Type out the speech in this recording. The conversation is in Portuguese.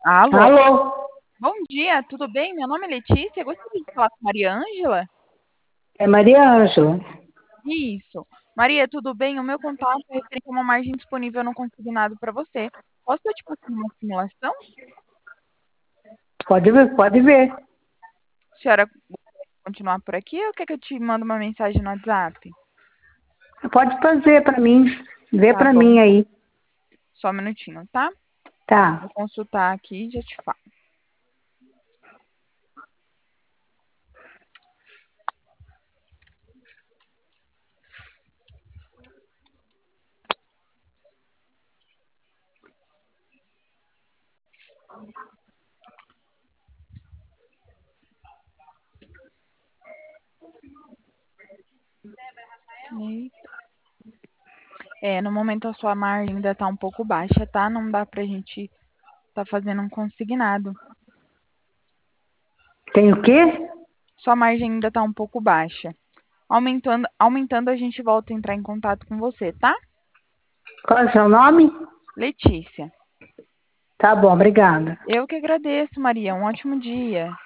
Alô, Alô, bom dia, tudo bem? Meu nome é Letícia, eu gostaria de falar com Maria Ângela. é Maria Ângela. Isso. Maria, tudo bem? O meu contato é referente a uma margem disponível no consignado para você. Posso te passar uma simulação? Pode ver. A senhora continuar por aqui ou quer que eu te mando uma mensagem no WhatsApp? Pode fazer para mim. Vê Tá para bom, mim aí. só um minutinho, tá? Tá. Vou consultar aqui e já te falo. Eita. No momento a sua margem ainda está um pouco baixa, tá? Não dá pra gente tá fazendo um consignado. Tem o quê? Sua margem ainda está um pouco baixa. Aumentando, a gente volta a entrar em contato com você, tá? Qual é o seu nome? Letícia. Tá bom, obrigada. Eu que agradeço, Maria. Um ótimo dia.